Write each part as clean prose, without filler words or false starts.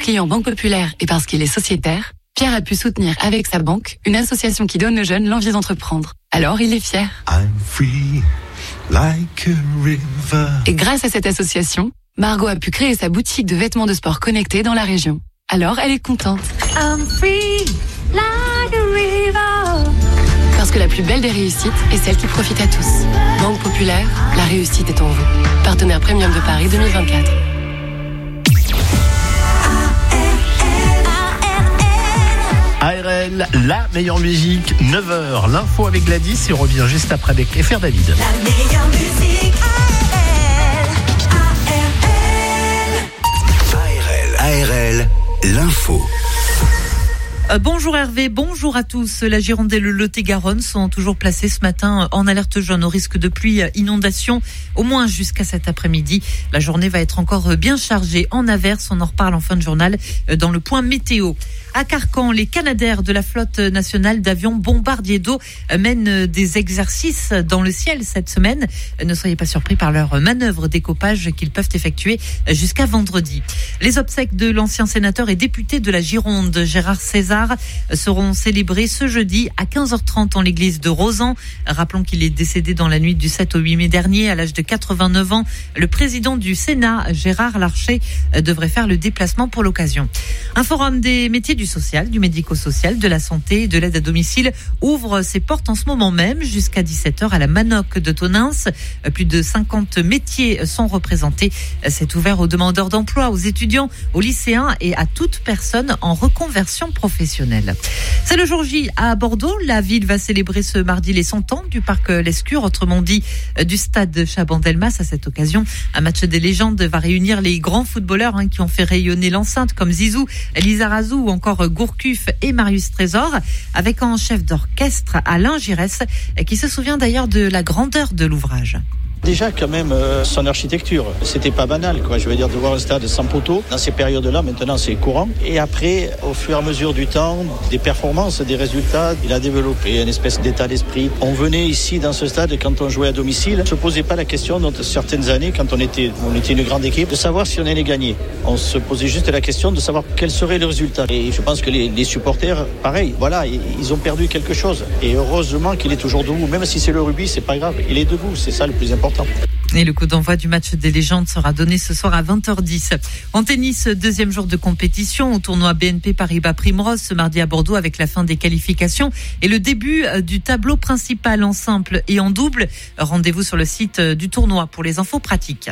client Banque Populaire et parce qu'il est sociétaire, Pierre a pu soutenir avec sa banque une association qui donne aux jeunes l'envie d'entreprendre. Alors il est fier. I'm free like a river. Et grâce à cette association, Margot a pu créer sa boutique de vêtements de sport connectés dans la région. Alors elle est contente. I'm free like a river. Parce que la plus belle des réussites est celle qui profite à tous. Banque Populaire, la réussite est en vous. Partenaire Premium de Paris 2024. ARL, la meilleure musique, 9h, l'info avec Gladys et on revient juste après avec FR David. La meilleure musique, ARL, l'info. Bonjour Hervé, bonjour à tous. La Gironde et le Lot-et-Garonne sont toujours placés ce matin en alerte jaune au risque de pluie, inondation, au moins jusqu'à cet après-midi. La journée va être encore bien chargée en averses. On en reparle en fin de journal dans le point météo. À Carcan, les Canadair de la flotte nationale d'avions bombardiers d'eau mènent des exercices dans le ciel cette semaine. Ne soyez pas surpris par leur manœuvre d'écopage qu'ils peuvent effectuer jusqu'à vendredi. Les obsèques de l'ancien sénateur et député de la Gironde, Gérard César, seront célébrés ce jeudi à 15h30 en l'église de Rozan. Rappelons qu'il est décédé dans la nuit du 7 au 8 mai dernier à l'âge de 89 ans. Le président du Sénat, Gérard Larcher, devrait faire le déplacement pour l'occasion. Un forum des métiers du social, du médico-social, de la santé et de l'aide à domicile ouvre ses portes en ce moment même jusqu'à 17h à la Manoc de Tonins. Plus de 50 métiers sont représentés. C'est ouvert aux demandeurs d'emploi, aux étudiants, aux lycéens et à toute personne en reconversion professionnelle. C'est le jour J à Bordeaux. La ville va célébrer ce mardi les 100 ans du parc Lescure, autrement dit du stade Chabandelmas. À cette occasion, un match des légendes va réunir les grands footballeurs qui ont fait rayonner l'enceinte comme Zizou, Lizarazu ou encore Gourcuff et Marius Trésor, avec en chef d'orchestre Alain Giresse, qui se souvient d'ailleurs de la grandeur de l'ouvrage. Déjà quand même son architecture, c'était pas banal quoi. Je veux dire de voir un stade sans poteau dans ces périodes-là, maintenant c'est courant. Et après, au fur et à mesure du temps, des performances, des résultats, il a développé une espèce d'état d'esprit. On venait ici dans ce stade quand on jouait à domicile, on se posait pas la question dans certaines années quand on était une grande équipe de savoir si on allait gagner. On se posait juste la question de savoir quel serait le résultat. Et je pense que les supporters, pareil, voilà, ils ont perdu quelque chose. Et heureusement qu'il est toujours debout, même si c'est le rugby, c'est pas grave, il est debout, c'est ça le plus important. Et le coup d'envoi du match des légendes sera donné ce soir à 20h10. En tennis, deuxième jour de compétition au tournoi BNP Paribas Primrose ce mardi à Bordeaux avec la fin des qualifications et le début du tableau principal en simple et en double. Rendez-vous sur le site du tournoi pour les infos pratiques.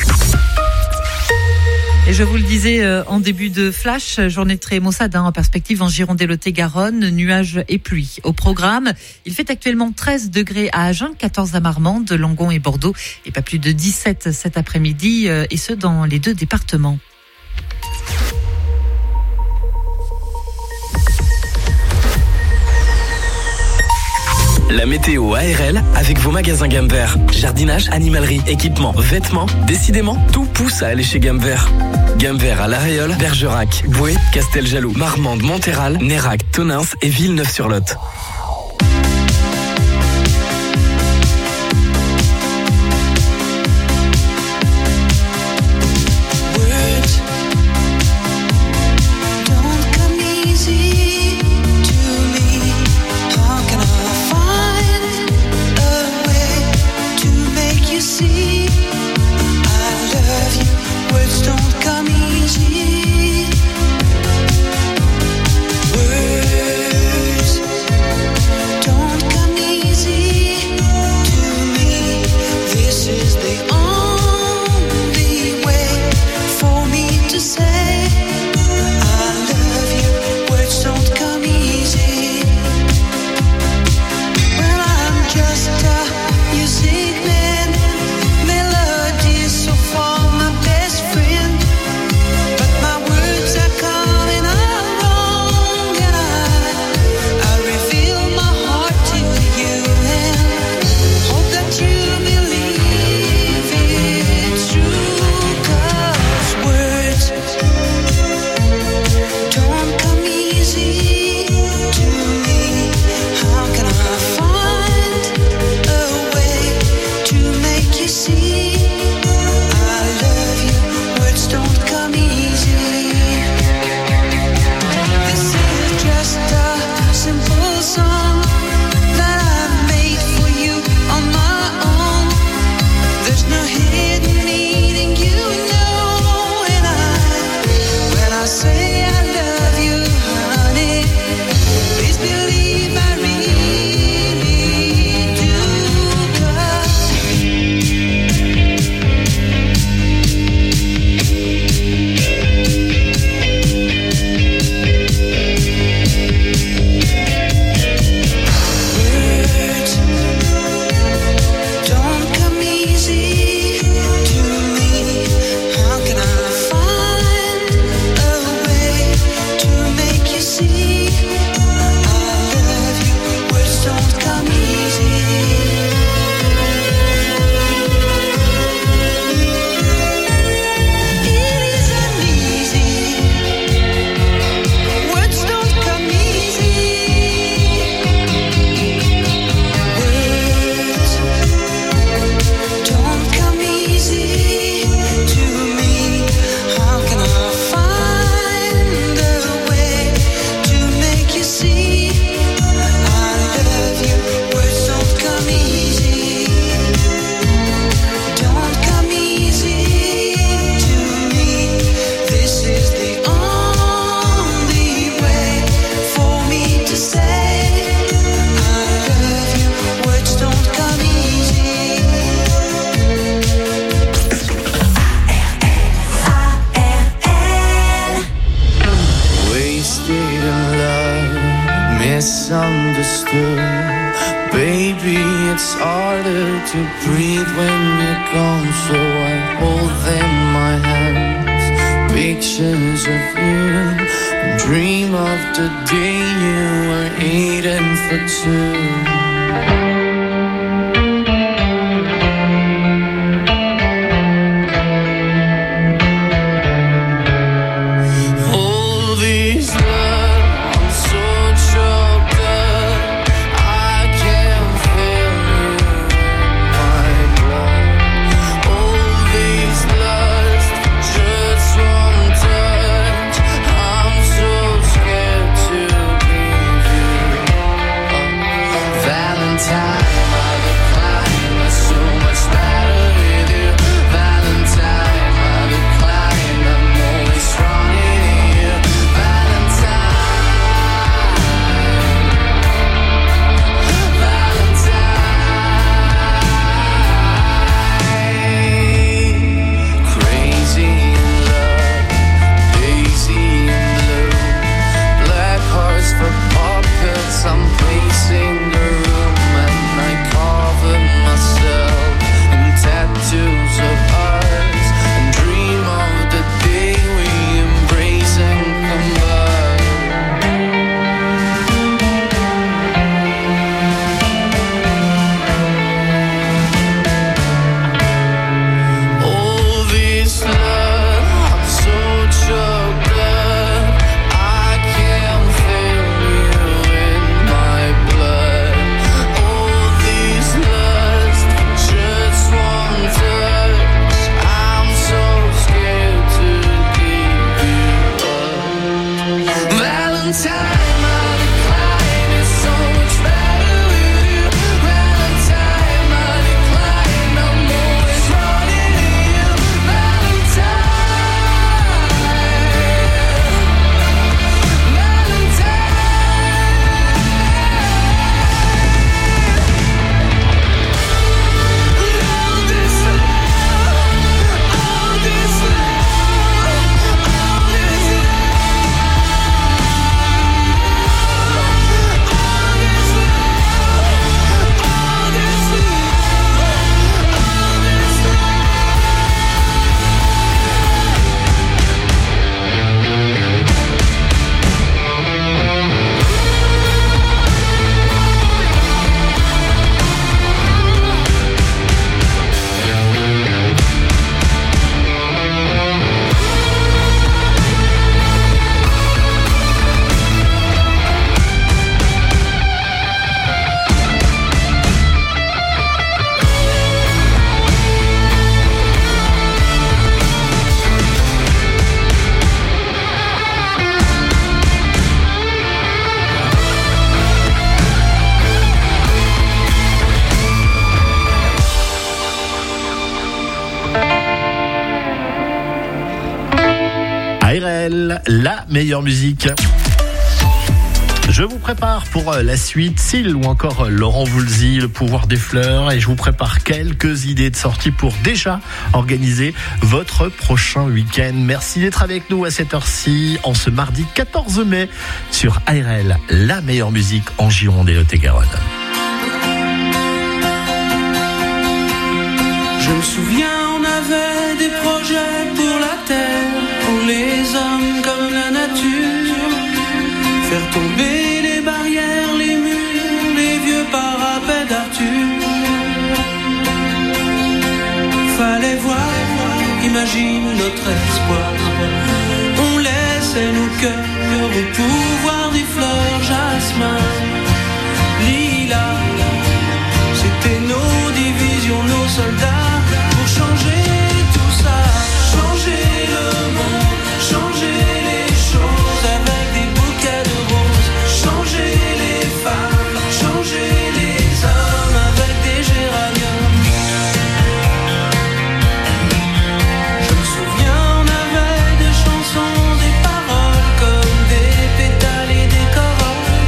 Et je vous le disais en début de flash, journée très maussade en perspective en Gironde et Lot-et-Garonne, nuages et pluie. Au programme, il fait actuellement 13 degrés à Agen, 14 à Marmande, Langon et Bordeaux et pas plus de 17 cet après-midi et ce dans les deux départements. La météo ARL avec vos magasins Gamme Vert. Jardinage, animalerie, équipement, vêtements. Décidément, tout pousse à aller chez Gamme Vert. Gamme Vert à La Réole, Bergerac, Boué, Casteljaloux, Marmande, Monthéral, Nérac, Tonins et Villeneuve-sur-Lot. too. Baby, it's harder to breathe when you're gone, so I hold in my hands pictures of you and dream of the day you were eating for two. La meilleure musique. Je vous prépare pour la suite, Seal ou encore Laurent Voulzy, le pouvoir des fleurs, et je vous prépare quelques idées de sortie pour déjà organiser votre prochain week-end. Merci d'être avec nous à cette heure-ci, en ce mardi 14 mai, sur ARL, la meilleure musique en Gironde et Lot-et-Garonne. Je me souviens, on avait des projets pour la terre, pour les hommes comme la nature, faire tomber les barrières, les murs, les vieux parapets d'Arthur. Fallait voir, imagine notre espoir. On laissait nos cœurs au pouvoir des fleurs, jasmin, lilas. C'était nos divisions, nos soldats, pour changer tout ça, changer le monde, changer les choses avec des bouquets de roses, changer les femmes, changer les hommes avec des géraniums. Je me souviens, on avait des chansons, des paroles comme des pétales et des corolles.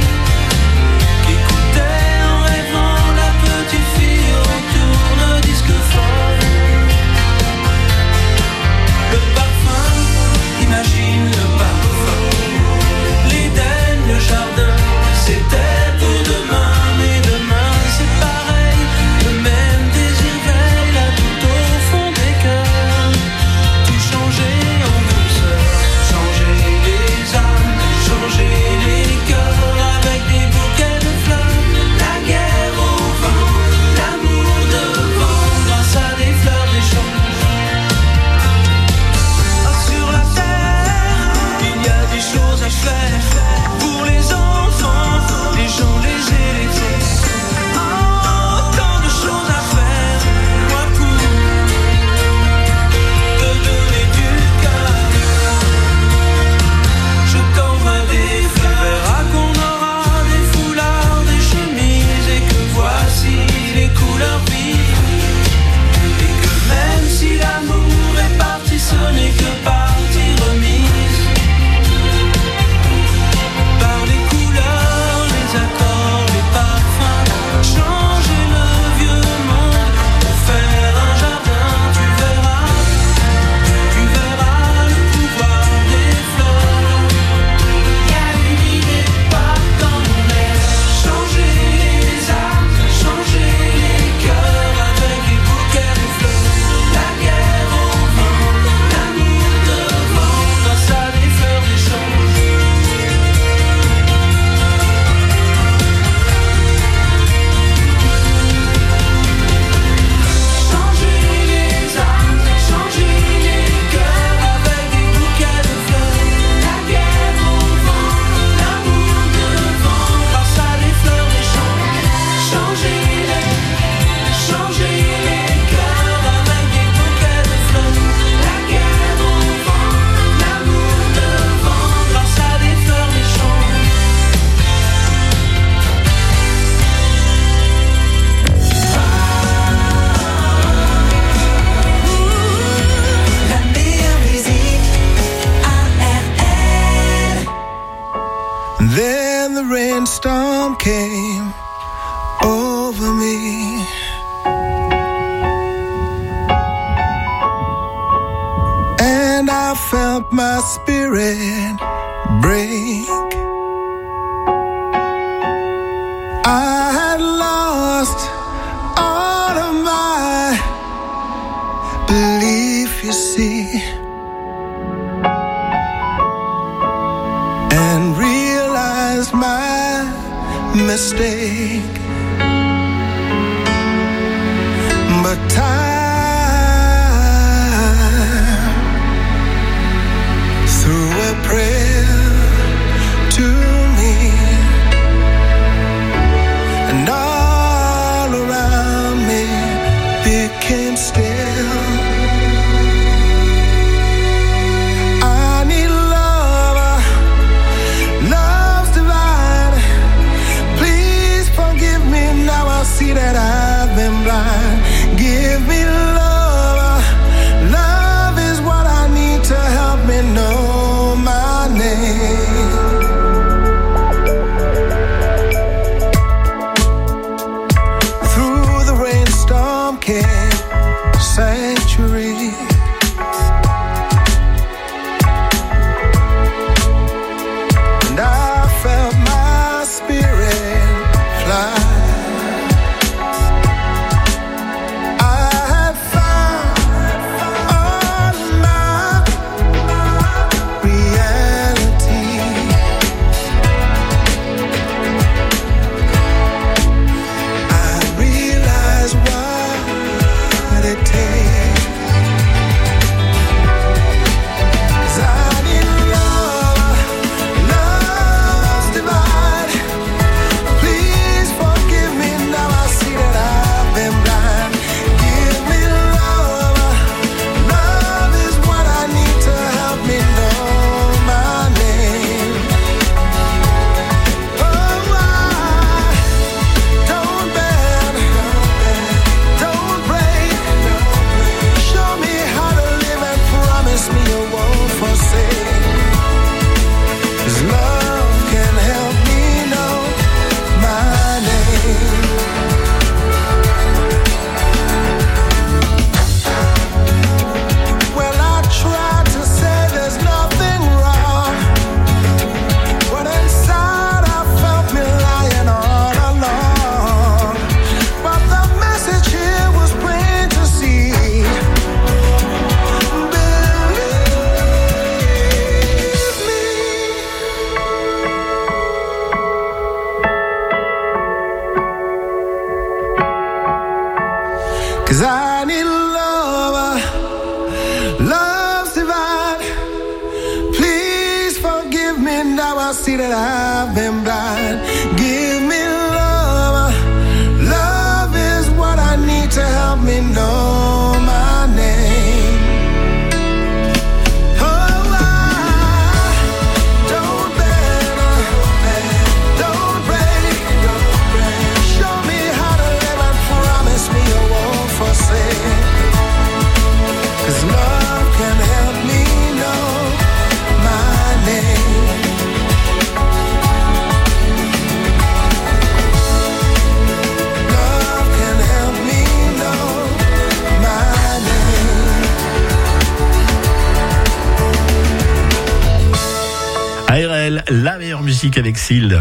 felt my spirit break. I had lost all of my belief, you see, and realized my mistake. But time threw a prayer to me, and all around me became still. I need love, love's divine. Please forgive me, now I see that I've been blind. Give me love, love is what I need to help me know my name. Through the rainstorm came sanctuary. And I felt my spirit fly. Cause I need love, love's divine. Please forgive me, now I see that I've been blind. Give me love, love is what I need to help me know my name. Oh, I don't bend, don't break. Show me how to live and promise me you won't forsake. Cause love can help me know my name. Love can help me know my name. ARL, la meilleure musique avec Sealed.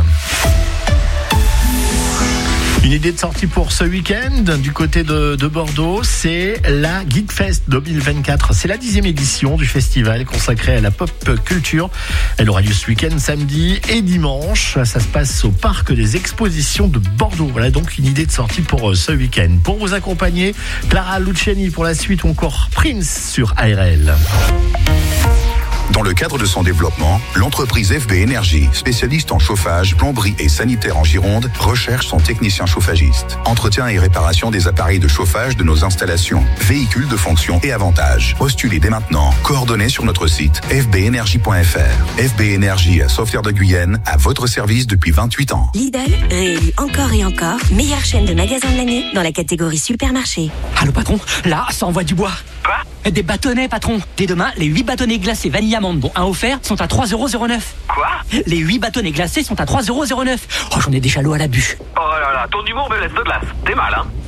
Une idée de sortie pour ce week-end du côté de Bordeaux, c'est la Geekfest 2024. C'est la 10e édition du festival consacré à la pop culture. Elle aura lieu ce week-end, samedi et dimanche. Ça se passe au parc des expositions de Bordeaux. Voilà donc une idée de sortie pour ce week-end. Pour vous accompagner, Clara Luciani pour la suite ou encore Prince sur ARL. Dans le cadre de son développement, l'entreprise FB Énergie, spécialiste en chauffage, plomberie et sanitaire en Gironde, recherche son technicien chauffagiste. Entretien et réparation des appareils de chauffage de nos installations, véhicules de fonction et avantages. Postulez dès maintenant. Coordonnées sur notre site fbenergie.fr. FB Énergie à Sauveterre-de-Guyenne, à votre service depuis 28 ans. Lidl, réélu encore et encore, meilleure chaîne de magasins de l'année dans la catégorie supermarché. Allô patron, là, ça envoie du bois. Quoi ? Des bâtonnets patron. Dès demain, les 8 bâtonnets glacés vanille amande dont un offert sont à 3,09€. Quoi ? Les 8 bâtonnets glacés sont à 3,09€. Oh, j'en ai déjà l'eau à la bûche. Oh là là, ton humour me laisse de glace. T'es mal, hein ?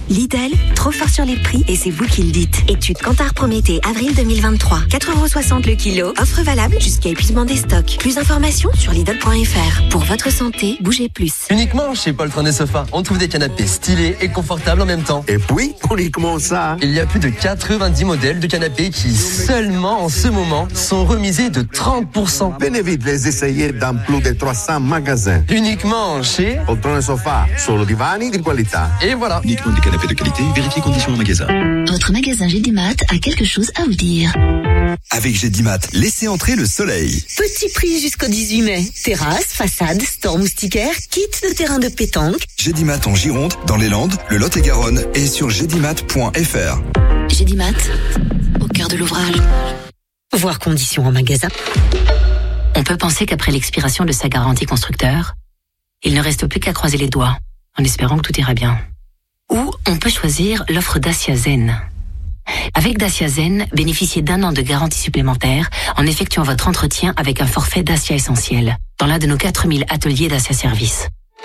Lidl, trop fort sur les prix et c'est vous qui le dites. Étude Kantar Prométhée, avril 2023. 4,60 € le kilo. Offre valable jusqu'à épuisement des stocks. Plus d'informations sur Lidl.fr. Pour votre santé, bougez plus. Uniquement chez Paul Train des Sofas, on trouve des canapés stylés et confortables en même temps. Et puis, uniquement ça. Il y a plus de 90 modèles de canapés qui, seulement en ce moment, sont remisés de 30%. Venez vite les essayer dans plus de 300 magasins. Uniquement chez Paul Train des Sofas, solo divani di qualità. Et voilà. Uniquement des canapés de qualité, vérifiez conditions en magasin. Votre magasin Gédimat a quelque chose à vous dire. Avec Gédimat, laissez entrer le soleil. Petit prix jusqu'au 18 mai. Terrasse, façade, store moustiquaire, kit de terrain de pétanque. Gédimat en Gironde, dans les Landes, le Lot-et-Garonne et sur gédimat.fr. Gédimat, au cœur de l'ouvrage. Voir conditions en magasin. On peut penser qu'après l'expiration de sa garantie constructeur, il ne reste plus qu'à croiser les doigts, en espérant que tout ira bien. Ou on peut choisir l'offre Dacia Zen. Avec Dacia Zen, bénéficiez d'1 an de garantie supplémentaire en effectuant votre entretien avec un forfait Dacia Essentiel dans l'un de nos 4000 ateliers Dacia Service.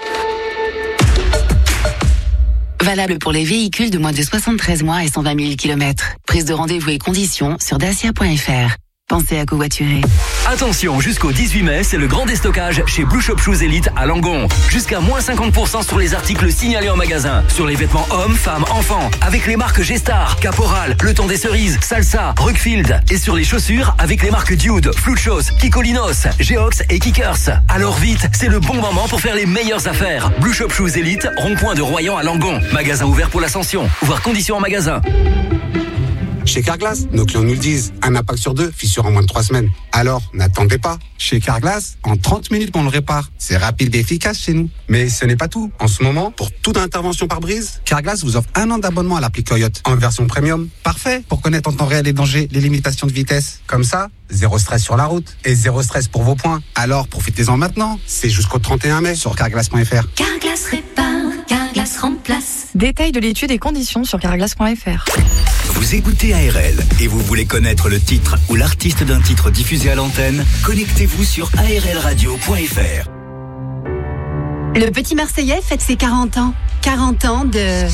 Valable pour les véhicules de moins de 73 mois et 120 000 km. Prise de rendez-vous et conditions sur dacia.fr. Pensez à covoiturer. Attention, jusqu'au 18 mai, c'est le grand déstockage chez Blue Shop Shoes Elite à Langon. Jusqu'à moins 50% sur les articles signalés en magasin. Sur les vêtements hommes, femmes, enfants. Avec les marques G-Star, Caporal, Le Temps des Cerises, Salsa, Rockfield. Et sur les chaussures, avec les marques Dude, Fluchos, Kikolinos, Geox et Kickers. Alors vite, c'est le bon moment pour faire les meilleures affaires. Blue Shop Shoes Elite, rond-point de Royan à Langon. Magasin ouvert pour l'Ascension. Voir conditions en magasin. Chez Carglass, nos clients nous le disent, un impact sur 2, fissure en moins de 3 semaines. Alors, n'attendez pas. Chez Carglass, en 30 minutes, on le répare. C'est rapide et efficace chez nous. Mais ce n'est pas tout. En ce moment, pour toute intervention par brise, Carglass vous offre 1 an d'abonnement à l'appli Coyote en version premium. Parfait pour connaître en temps réel les dangers, les limitations de vitesse. Comme ça, zéro stress sur la route et zéro stress pour vos points. Alors, profitez-en maintenant. C'est jusqu'au 31 mai sur carglass.fr. Carglass répare, Carglass remplace. Détail de l'étude et conditions sur carglass.fr. Vous écoutez ARL et vous voulez connaître le titre ou l'artiste d'un titre diffusé à l'antenne? Connectez-vous sur arlradio.fr. Le petit Marseillais fête ses 40 ans. 40 ans de...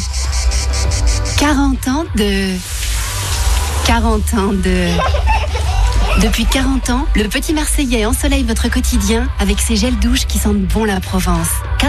Depuis 40 ans, le petit Marseillais ensoleille votre quotidien avec ses gels douches qui sentent bon la Provence.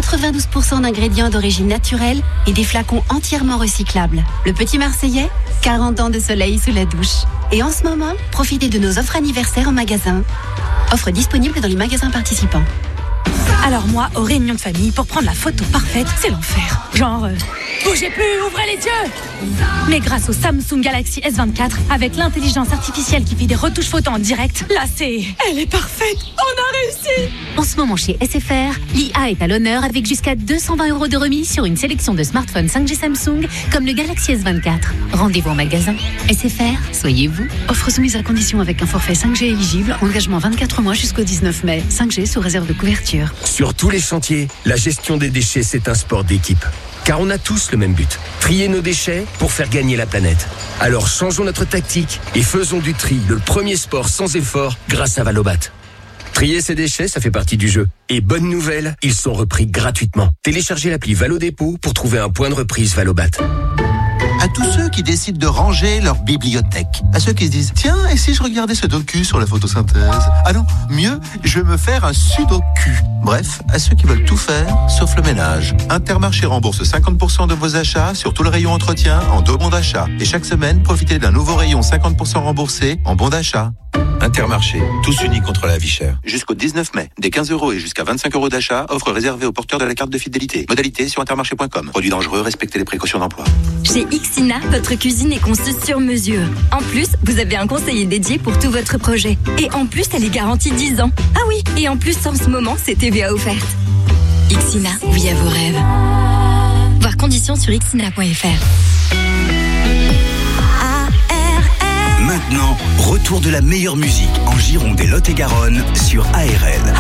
92% d'ingrédients d'origine naturelle et des flacons entièrement recyclables. Le petit Marseillais, 40 ans de soleil sous la douche. Et en ce moment, profitez de nos offres anniversaires en magasin. Offres disponibles dans les magasins participants. Alors moi, aux réunions de famille, pour prendre la photo parfaite, c'est l'enfer. Genre, bougez plus, ouvrez les yeux. Mais grâce au Samsung Galaxy S24, avec l'intelligence artificielle qui fait des retouches photos en direct, là elle est parfaite, on a réussi. En ce moment chez SFR, l'IA est à l'honneur avec jusqu'à 220 € de remise sur une sélection de smartphones 5G Samsung, comme le Galaxy S24. Rendez-vous en magasin. SFR, soyez vous. Offre soumise à condition avec un forfait 5G éligible, engagement 24 mois jusqu'au 19 mai. 5G sous réserve de couverture. Sur tous les chantiers, la gestion des déchets, c'est un sport d'équipe. Car on a tous le même but, trier nos déchets pour faire gagner la planète. Alors changeons notre tactique et faisons du tri le premier sport sans effort grâce à Valobat. Trier ses déchets, ça fait partie du jeu. Et bonne nouvelle, ils sont repris gratuitement. Téléchargez l'appli Valodépôt pour trouver un point de reprise Valobat. À tous ceux qui décident de ranger leur bibliothèque. À ceux qui se disent, tiens, et si je regardais ce docu sur la photosynthèse? Ah non, mieux, je vais me faire un sudoku. Bref, à ceux qui veulent tout faire, sauf le ménage. Intermarché rembourse 50% de vos achats sur tout le rayon entretien en 2 bons d'achat. Et chaque semaine, profitez d'un nouveau rayon 50% remboursé en bons d'achat. Intermarché, tous unis contre la vie chère. Jusqu'au 19 mai, des 15 € et jusqu'à 25 € d'achat, offre réservée aux porteurs de la carte de fidélité. Modalité sur intermarché.com. Produit dangereux, respectez les précautions d'emploi. Chez Ixina, votre cuisine est conçue sur mesure. En plus, vous avez un conseiller dédié pour tout votre projet. Et en plus, elle est garantie 10 ans. Ah oui, et en plus, en ce moment, c'est TVA offerte. Ixina, oui à vos rêves. Voir conditions sur ixina.fr. Maintenant, retour de la meilleure musique en Gironde et Lot-et-Garonne sur ARL.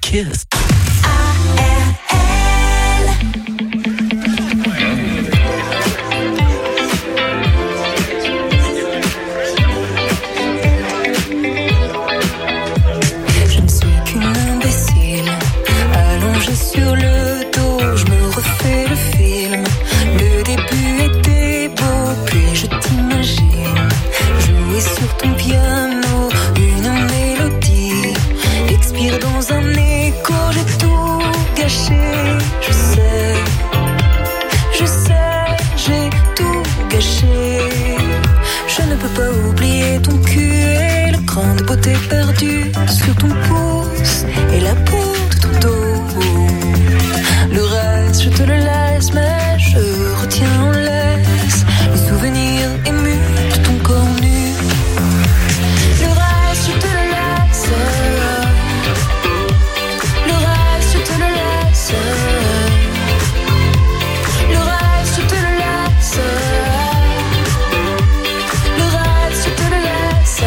kiss. Je ne suis qu'une imbécile, allongée sur le dos, je me refais le film. Le début était beau, puis je t'imagine jouer sur ton piano une mélodie, expire dans un écho, j'ai tout gâché. Je sais, j'ai tout gâché. Je ne peux pas oublier ton cul et le cran de beauté perdu sur ton pouce et la peau de ton dos. Le reste, je te le laisse, mais je retiens en laisse les souvenirs émus de ton corps nu. Le reste, je te le laisse. Le reste, je te le laisse. Le reste, je te le laisse. Le reste, je te le laisse.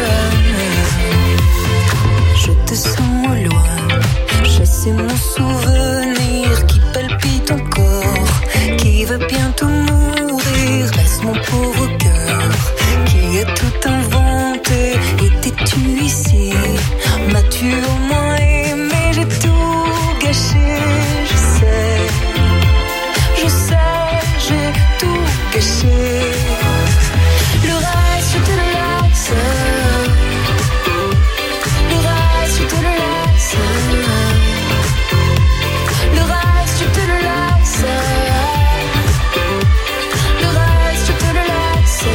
Je te sens au loin, chasser mon souvenir qui palpite encore, qui va bientôt mourir. Laisse mon pauvre cœur qui a tout inventé. Étais-tu ici? M'as-tu au moins aimé? J'ai tout gâché. Je sais, j'ai tout gâché. Le reste, je te le laisse. Le reste, je te le laisse. Le reste, je te le laisse. Le reste, je te le laisse.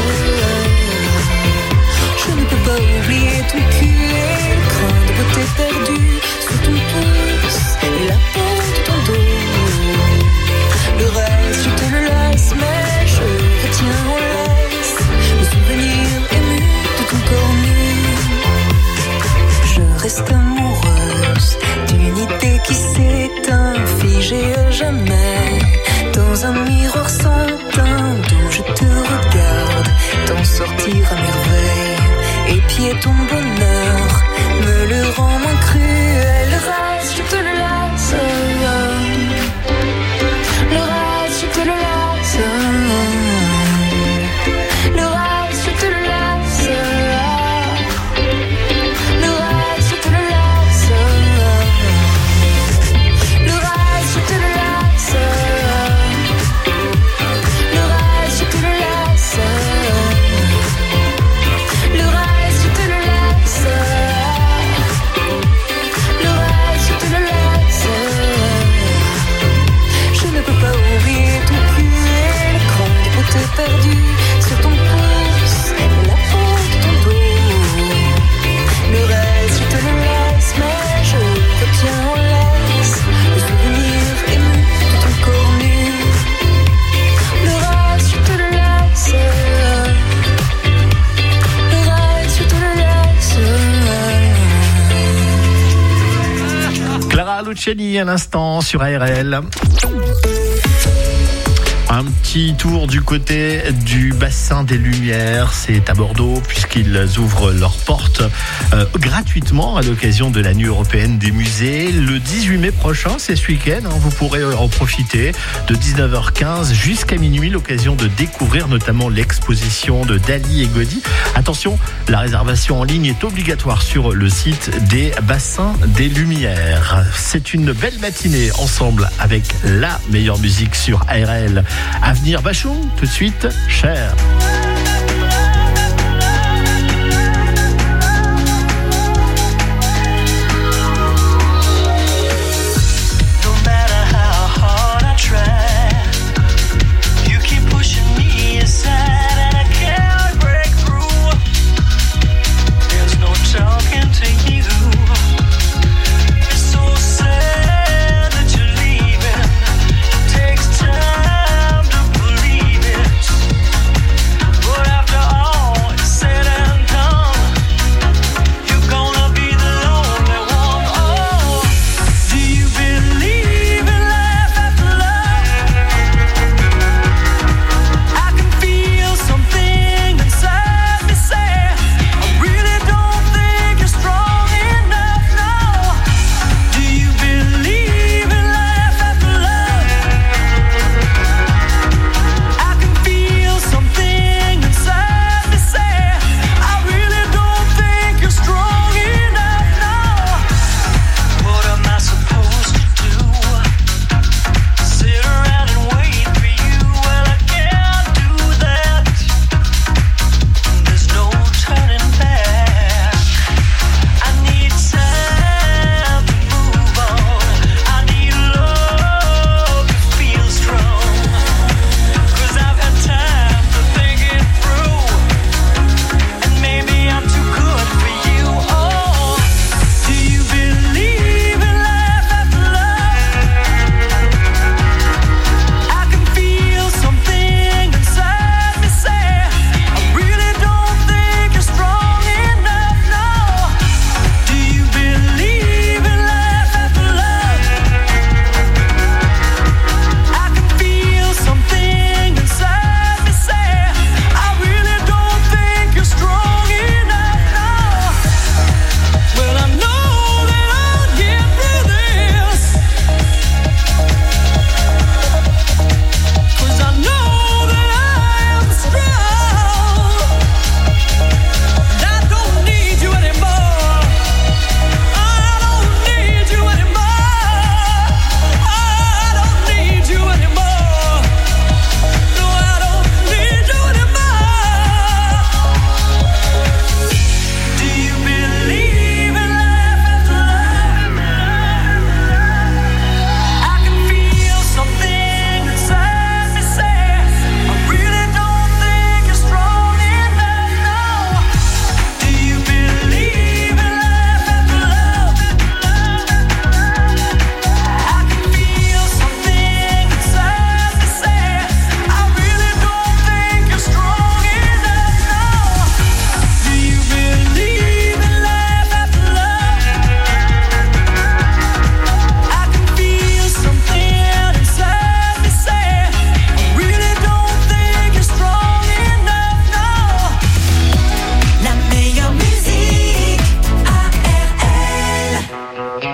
Je ne peux pas oublier ton cul et le cran de beauté perdu sur ton pouce et la peau de ton dos. Le reste, je te le laisse, mais je retiens en laisse le souvenir ému de ton corps nu. Je reste amoureuse d'une idée qui s'éteint, figée à jamais dans un miroir sans teint d'où je te regarde t'en sortir à merveille. Épier ton bonheur me le rend moins cruel. Le reste, je te le laisse. Le reste, je te le laisse. Le reste, je te le laisse. Le reste, je te le laisse. Le reste, je te le laisse. Le reste, je te le laisse. Le reste, je te le laisse. Le reste, je te le laisse. Je ne peux pas oublier ton cul et le cran de beauté perdu sur ton pouce et la peau de ton dos. Le reste, je te le laisse, mais je retiens en laisse le souvenir ému de ton corps nu. Le reste, je te le laisse. Le reste, je te le laisse. Clara Luciani à l'instant sur ARL. Un petit tour du côté du bassin des Lumières, c'est à Bordeaux, puisqu'ils ouvrent leurs portes gratuitement à l'occasion de la Nuit européenne des musées. Le 18 mai prochain, c'est ce week-end, vous pourrez en profiter de 19h15 jusqu'à minuit, l'occasion de découvrir notamment l'exposition de Dali et Gaudi. Attention, la réservation en ligne est obligatoire sur le site des bassins des Lumières. C'est une belle matinée ensemble avec la meilleure musique sur ARL. Avenir Bachung, tout de suite, Cher.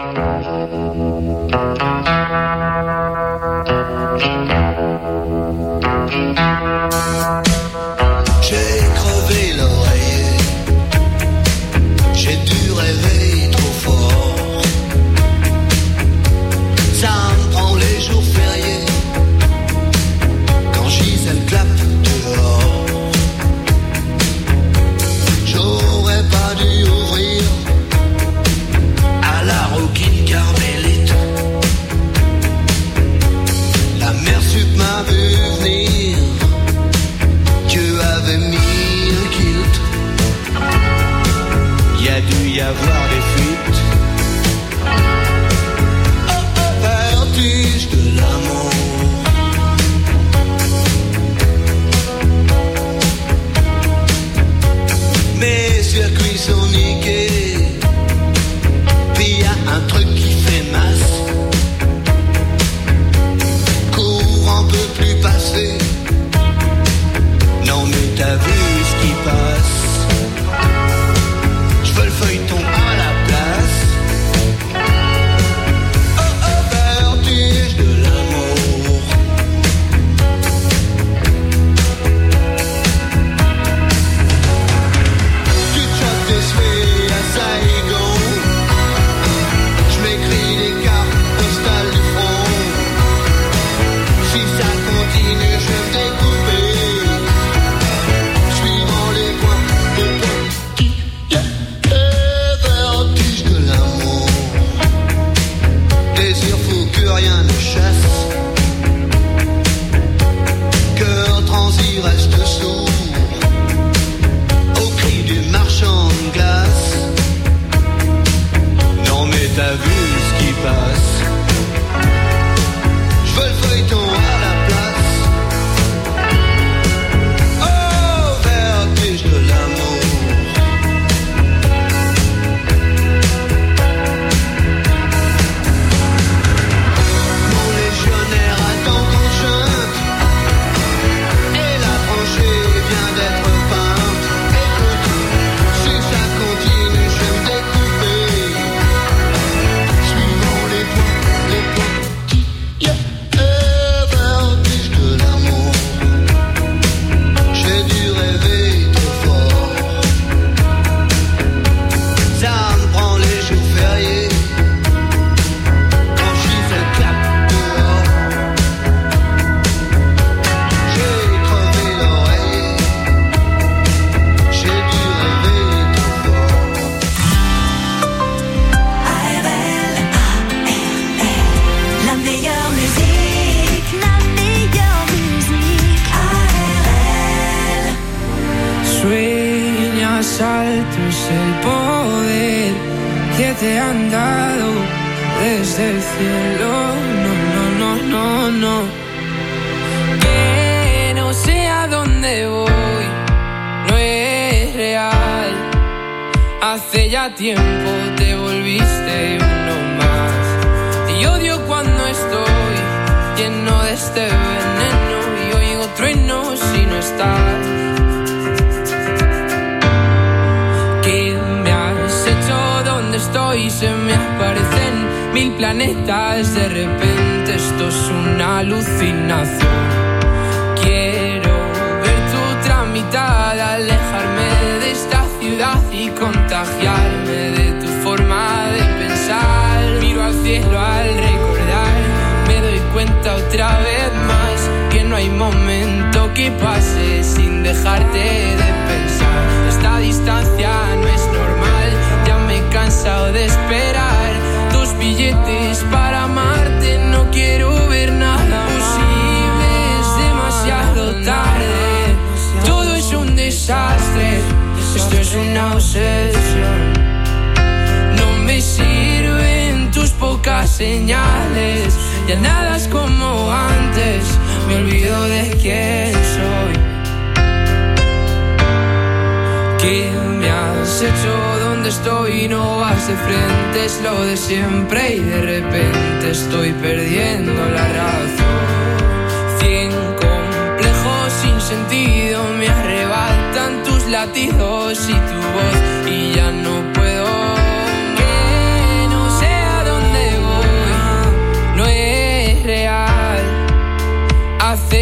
latidos y tu voz y ya no puedo. Que no sé a dónde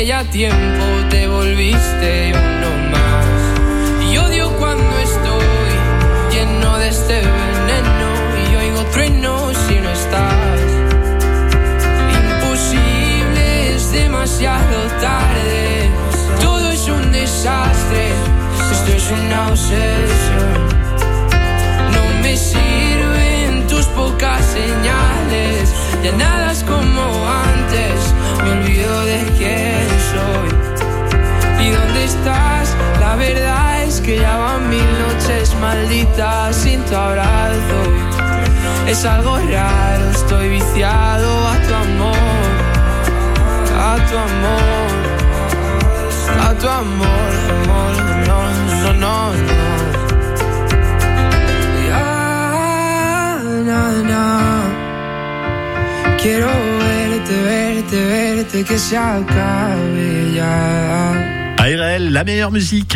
hace ya tiempo te volviste uno más. Y odio cuando estoy lleno de este veneno y oigo truenos si no estás. Imposible, es demasiado tarde. Todo es un desastre, esto es una obsesión. No me sirven tus pocas señales, ya nada es como antes, me olvido de quién soy. ¿Y dónde estás? La verdad es que ya van 1000 noches malditas sin tu abrazo. Es algo raro, estoy viciado a tu amor, a tu amor, a tu amor, amor, no, no, no, no. Quiero verte, que se acabe ya. ARL, la meilleure musique.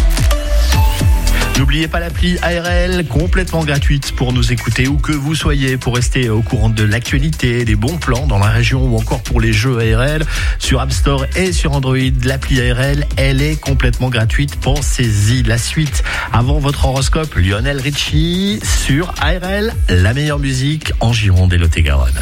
N'oubliez pas l'appli ARL, complètement gratuite pour nous écouter où que vous soyez, pour rester au courant de l'actualité, des bons plans dans la région ou encore pour les jeux ARL. Sur App Store et sur Android, l'appli ARL, elle est complètement gratuite. Pensez-y. La suite avant votre horoscope, Lionel Richie sur ARL, la meilleure musique en Gironde et Lot-et-Garonne.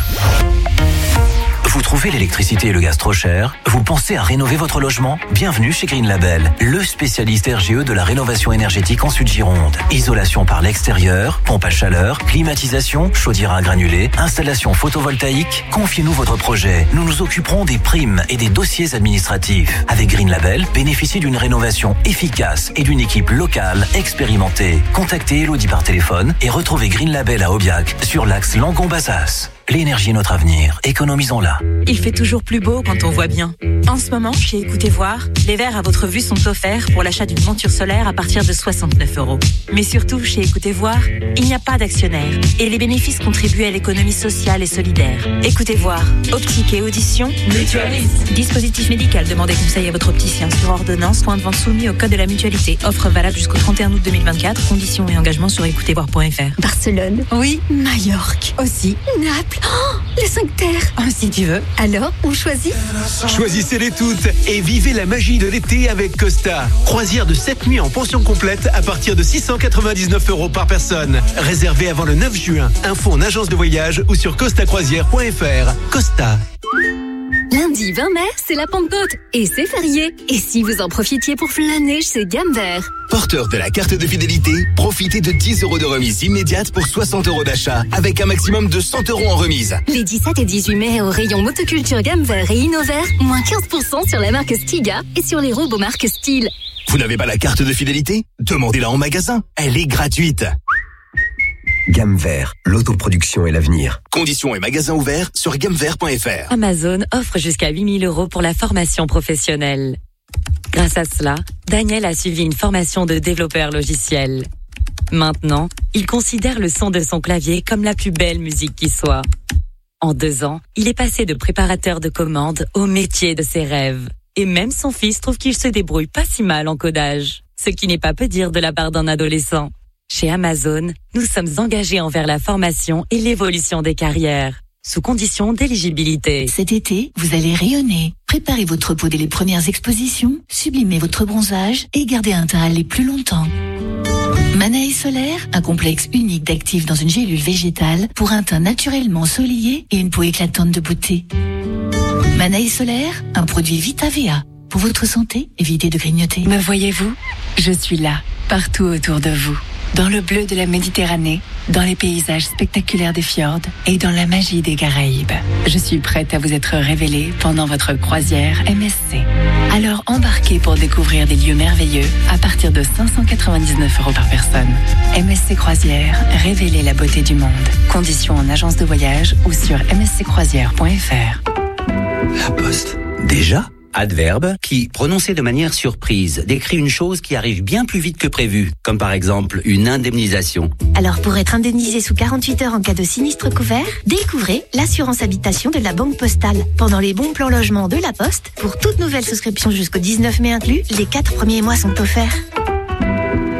Vous trouvez l'électricité et le gaz trop cher? Vous pensez à rénover votre logement? Bienvenue chez Green Label, le spécialiste RGE de la rénovation énergétique en Sud-Gironde. Isolation par l'extérieur, pompe à chaleur, climatisation, chaudière à granulés, installation photovoltaïque. Confiez-nous votre projet. Nous nous occuperons des primes et des dossiers administratifs. Avec Green Label, bénéficiez d'une rénovation efficace et d'une équipe locale expérimentée. Contactez Elodie par téléphone et retrouvez Green Label à Aubiac sur l'axe Langon-Bazas. L'énergie est notre avenir, économisons-la. Il fait toujours plus beau quand on voit bien. En ce moment, chez Écoutez Voir, les verres à votre vue sont offerts pour l'achat d'une monture solaire à partir de 69 €. Mais surtout, chez Écoutez Voir, il n'y a pas d'actionnaire et les bénéfices contribuent à l'économie sociale et solidaire. Écoutez Voir, optique et audition, mutualiste. Dispositif médical, demandez conseil à votre opticien sur ordonnance, point de vente soumis au code de la mutualité. Offre valable jusqu'au 31 août 2024, conditions et engagements sur écoutezvoir.fr. Barcelone. Oui. Majorque. Aussi. Naples. Oh, les 5 terres. Oh, si tu veux. Alors, on choisit? Choisissez-les toutes et vivez la magie de l'été avec Costa. Croisière de 7 nuits en pension complète à partir de 699 € par personne. Réservé avant le 9 juin. Info en agence de voyage ou sur costacroisière.fr. Costa. Lundi 20 mai, c'est la Pentecôte et c'est férié. Et si vous en profitiez pour flâner chez Gamme Vert? Porteur de la carte de fidélité, profitez de 10 € de remise immédiate pour 60 € d'achat, avec un maximum de 100 € en remise. Les 17 et 18 mai, au rayon motoculture Gamme Vert et Innovert, moins 15% sur la marque Stiga et sur les robots marque Style. Vous n'avez pas la carte de fidélité? Demandez-la en magasin, elle est gratuite. Gamme Vert, l'autoproduction et l'avenir. Conditions et magasins ouverts sur gammevert.fr. Amazon offre jusqu'à 8 000 € pour la formation professionnelle. Grâce à cela, Daniel a suivi une formation de développeur logiciel. Maintenant, il considère le son de son clavier comme la plus belle musique qui soit. En 2 ans, il est passé de préparateur de commandes au métier de ses rêves. Et même son fils trouve qu'il se débrouille pas si mal en codage. Ce qui n'est pas peu dire de la part d'un adolescent. Chez Amazon, nous sommes engagés envers la formation et l'évolution des carrières, sous condition d'éligibilité. Cet été, vous allez rayonner. Préparez votre peau dès les premières expositions, sublimez votre bronzage et gardez un teint à aller plus longtemps. Manae Solaire, un complexe unique d'actifs dans une gélule végétale pour un teint naturellement soleillé et une peau éclatante de beauté. Manae Solaire, un produit VitaVea. Pour votre santé, évitez de grignoter. Me voyez-vous? Je suis là, partout autour de vous. Dans le bleu de la Méditerranée, dans les paysages spectaculaires des fjords et dans la magie des Caraïbes. Je suis prête à vous être révélée pendant votre croisière MSC. Alors embarquez pour découvrir des lieux merveilleux à partir de 599 € par personne. MSC Croisière, révélez la beauté du monde. Conditions en agence de voyage ou sur msccroisière.fr. La Poste. Déjà ? Adverbe qui, prononcé de manière surprise, décrit une chose qui arrive bien plus vite que prévu, comme par exemple une indemnisation. Alors pour être indemnisé sous 48 heures en cas de sinistre couvert, découvrez l'assurance habitation de la Banque Postale. Pendant les bons plans logement de la Poste, pour toute nouvelle souscription jusqu'au 19 mai inclus, les 4 premiers mois sont offerts.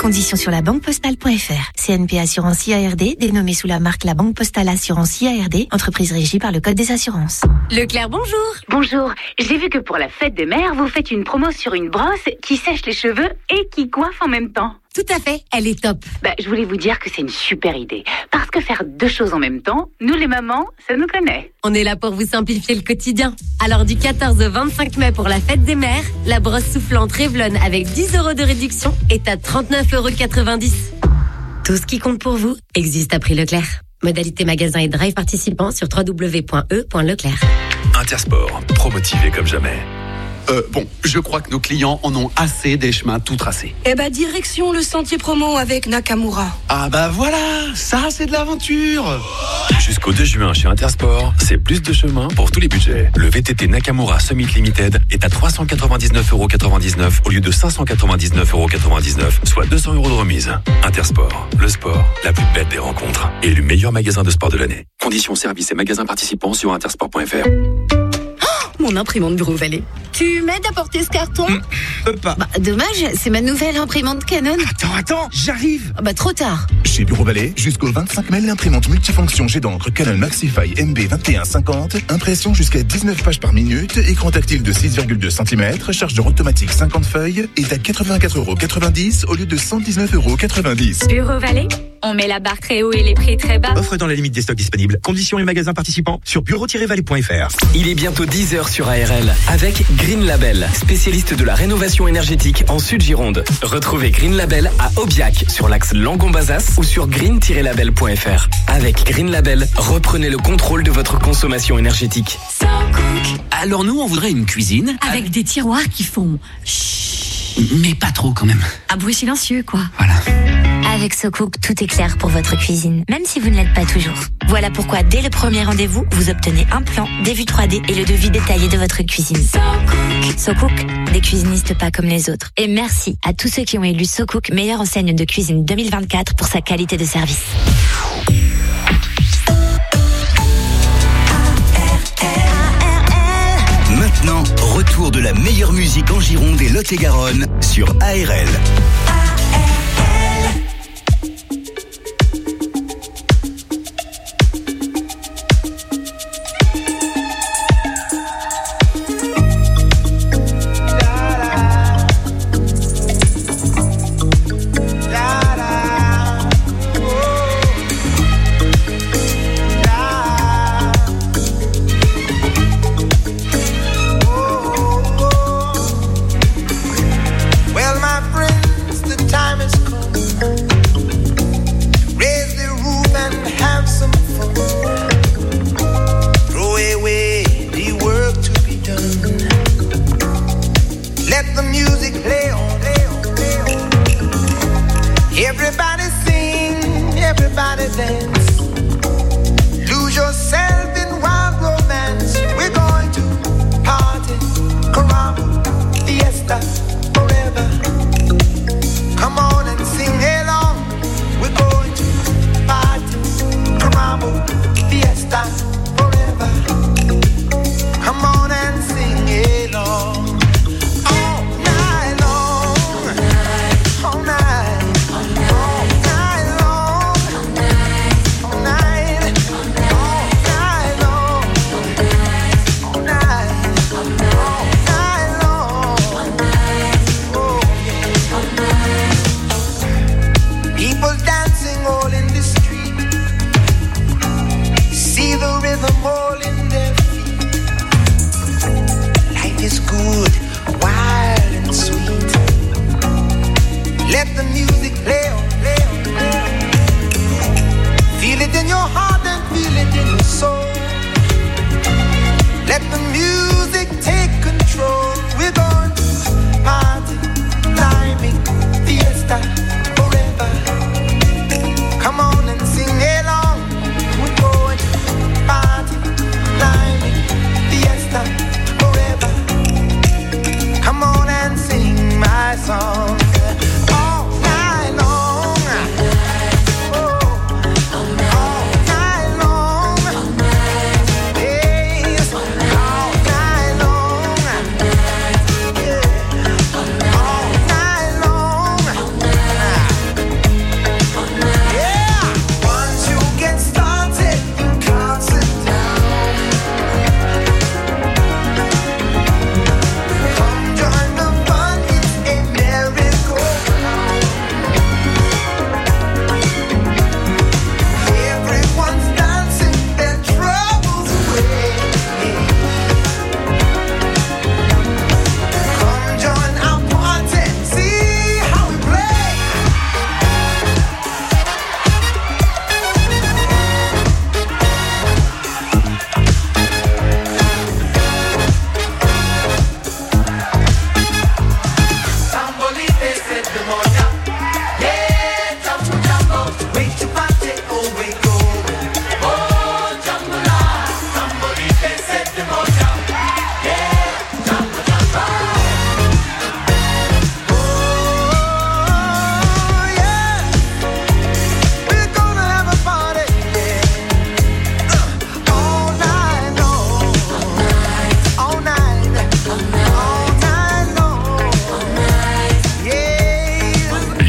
Conditions sur labanquepostale.fr. CNP Assurance IARD, dénommée sous la marque La Banque Postale Assurance IARD, entreprise régie par le Code des assurances. Leclerc, bonjour. Bonjour. J'ai vu que pour la fête des mères, vous faites une promo sur une brosse qui sèche les cheveux et qui coiffe en même temps. Tout à fait, elle est top. Je voulais vous dire que c'est une super idée. Parce que faire deux choses en même temps, nous les mamans, ça nous connaît. On est là pour vous simplifier le quotidien. Alors du 14 au 25 mai pour la fête des mères, la brosse soufflante Revlon avec 10 € de réduction est à 39,90 €. Tout ce qui compte pour vous existe à prix Leclerc. Modalité magasin et drive participant sur www.e.leclerc. Intersport, promotivé comme jamais. Je crois que nos clients en ont assez des chemins tout tracés. Direction le sentier promo avec Nakamura. Ah voilà, ça c'est de l'aventure. Jusqu'au 2 juin chez Intersport, c'est plus de chemins pour tous les budgets. Le VTT Nakamura Summit Limited est à 399,99 € au lieu de 599,99 €, soit 200 € de remise. Intersport, le sport, la plus belle des rencontres. Élu meilleur magasin de sport de l'année. Conditions, services et magasins participants sur intersport.fr. Mon imprimante Bureau Vallée. Tu m'aides à porter ce carton ? Pas. Dommage, c'est ma nouvelle imprimante Canon. Attends, j'arrive. Trop tard. Chez Bureau Vallée, jusqu'au 25 mai, l'imprimante multifonction jet d'encre Canon Maxify MB2150, impression jusqu'à 19 pages par minute, écran tactile de 6,2 cm, chargeur automatique 50 feuilles, est à 84,90 € au lieu de 119,90 €. Bureau Vallée, on met la barre très haut et les prix très bas. Offre dans la limite des stocks disponibles. Conditions et magasins participants sur bureau-vallée.fr. Il est bientôt 10h sur ARL avec Green Label, spécialiste de la rénovation énergétique en Sud-Gironde. Retrouvez Green Label à Aubiac sur l'axe Langon-Bazas ou sur green-label.fr. Avec Green Label, reprenez le contrôle de votre consommation énergétique. Alors nous, on voudrait une cuisine Avec des tiroirs qui font mais pas trop quand même. un bruit silencieux, quoi. Avec SoCook, tout est clair pour votre cuisine, même si vous ne l'êtes pas toujours. Voilà pourquoi, dès le premier rendez-vous, vous obtenez un plan, des vues 3D et le devis détaillé de votre cuisine. SoCook, des cuisinistes pas comme les autres. Et merci à tous ceux qui ont élu SoCook meilleure enseigne de cuisine 2024 pour sa qualité de service. Maintenant, retour de la meilleure musique en Gironde et Lot-et-Garonne sur ARL. Well, my friends, the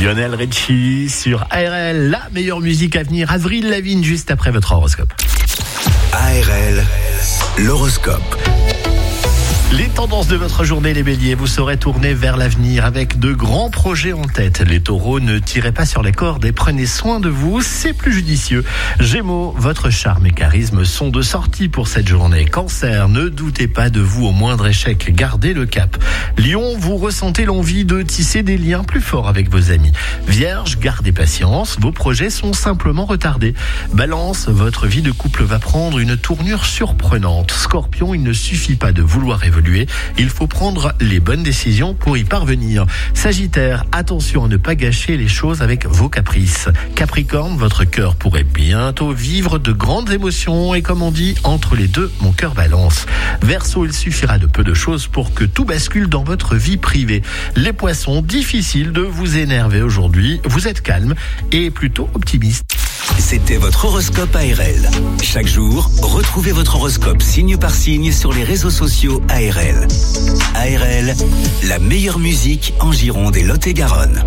Lionel Richie sur ARL, la meilleure musique à venir. Avril Lavigne juste après votre horoscope. ARL, l'horoscope. Les tendances de votre journée, les béliers, vous saurez tourner vers l'avenir avec de grands projets en tête. Les taureaux, ne tirez pas sur les cordes et prenez soin de vous, c'est plus judicieux. Gémeaux, votre charme et charisme sont de sortie pour cette journée. Cancer, ne doutez pas de vous au moindre échec, gardez le cap. Lion, vous ressentez l'envie de tisser des liens plus forts avec vos amis. Vierge, gardez patience, vos projets sont simplement retardés. Balance, votre vie de couple va prendre une tournure surprenante. Scorpion, il ne suffit pas de vouloir évoluer, il faut prendre les bonnes décisions pour y parvenir. Sagittaire, attention à ne pas gâcher les choses avec vos caprices. Capricorne, votre cœur pourrait bientôt vivre de grandes émotions et comme on dit, entre les deux, mon cœur balance. Verseau, il suffira de peu de choses pour que tout bascule dans votre vie privée. Les poissons, difficile de vous énerver aujourd'hui, vous êtes calme et plutôt optimiste. C'était votre horoscope ARL. Chaque jour, retrouvez votre horoscope signe par signe sur les réseaux sociaux ARL. ARL, la meilleure musique en Gironde et Lot-et-Garonne.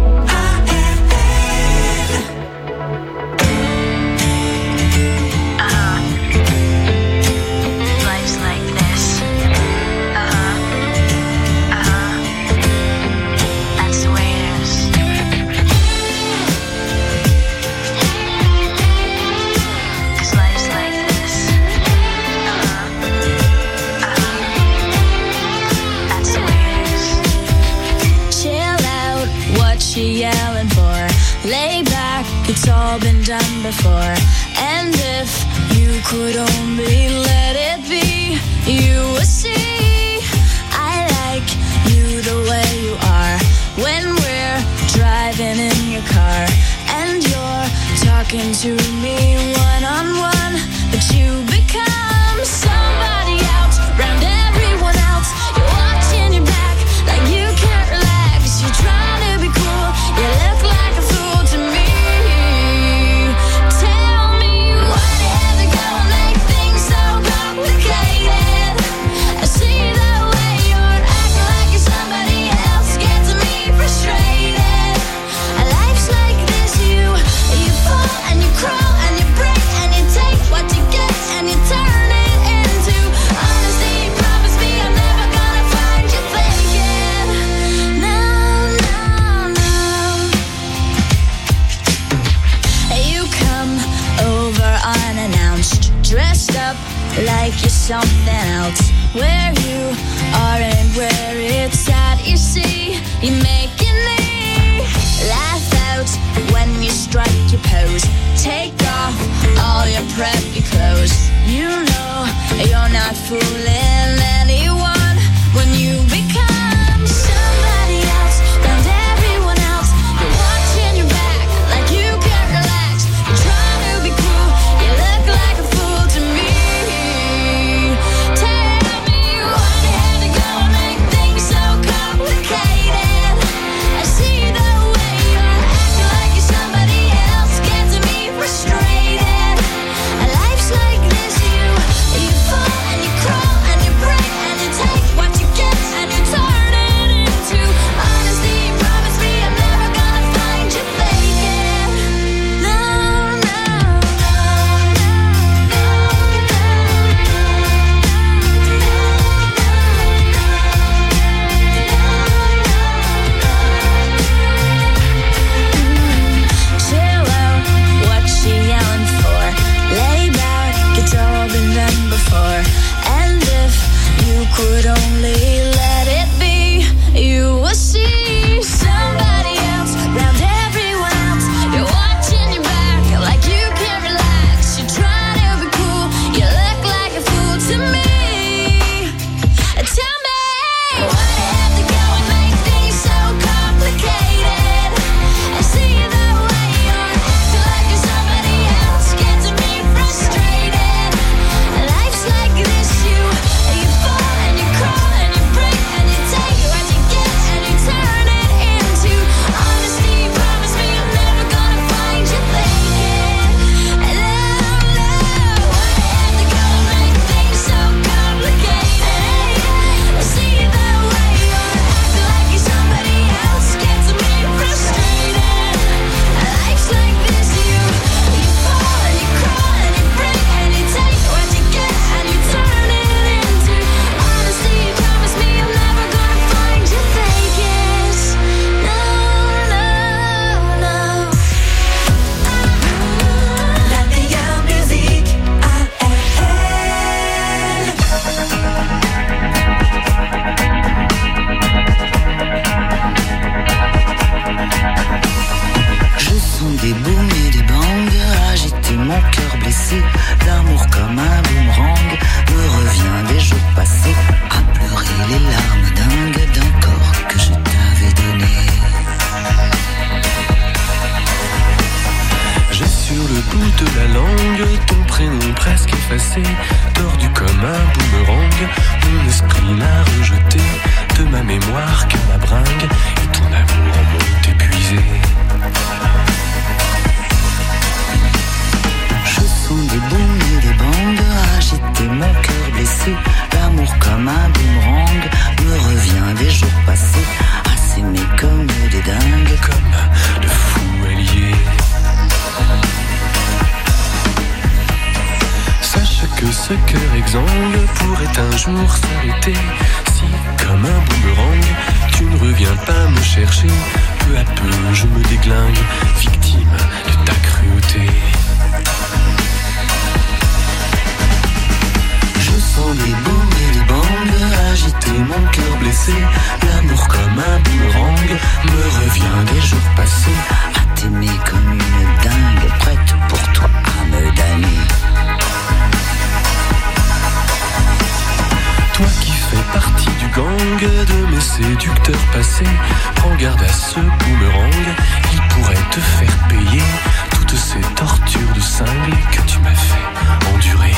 Yelling for, lay back, it's all been done before. And if you could only let it be, you would see I like you the way you are. When we're driving in your car and you're talking to me one-on-one, but you become somebody else around everyone else. You're watching your back like you can't relax. You're trying to be cool, you look like a fool to me. Tell me why you have to go and make things so complicated. I see the way you're acting like you're somebody else, gets me frustrated. Life's like this, you fall and you crawl and you break and you take what you get and you turn it into honesty. Promise me I'm never gonna find you faking. No, no, no. You come over unannounced, dressed up like you're something else. Where you are and where it's at, you see, you're making me laugh out when you strike your pose. Take off all your preppy clothes. You know you're not fooling anyone when you become somebody else around everyone else. You're watching your back like you can't relax. You're trying to be cool, you look like a fool to me. Tell me why you had to go and make things so complicated. I see the way you're acting like you're somebody else, gets me frustrated. Life's like this, you fall and you crawl passé, tordu comme un boomerang. Mon esprit l'a rejeté de ma mémoire que ma bringue et ton amour m'ont épuisé. Je sens des booms et des bangs agiter mon cœur blessé. L'amour comme un boomerang me revient des jours passés, à s'aimer comme des dingues, comme de fous alliés. Sache que ce cœur exsangue pourrait un jour s'arrêter si, comme un boomerang, tu ne reviens pas me chercher. Peu à peu je me déglingue, victime de ta cruauté. Je sens des booms et des bangs agiter mon cœur blessé. L'amour comme un boomerang me revient des jours passés, à t'aimer comme une dingue, prête pour toi à me damner. Toi qui fais partie du gang de mes séducteurs passés, prends garde à ce boomerang, il pourrait te faire payer toutes ces tortures de cinglé que tu m'as fait endurer.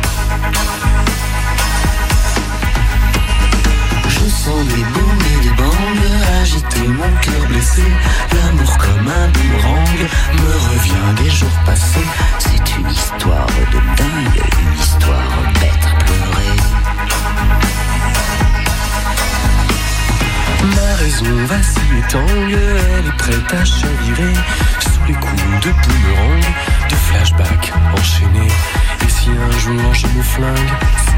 Je sens des booms et des bangs agiter mon cœur blessé. L'amour comme un boomerang me revient des jours passés. C'est une histoire de dingue, une histoire bête à pleurer. Ma raison vacille et tangue, elle est prête à chavirer sous les coups de boomerang, de flashback enchaînés. Et si un jour je me flingue,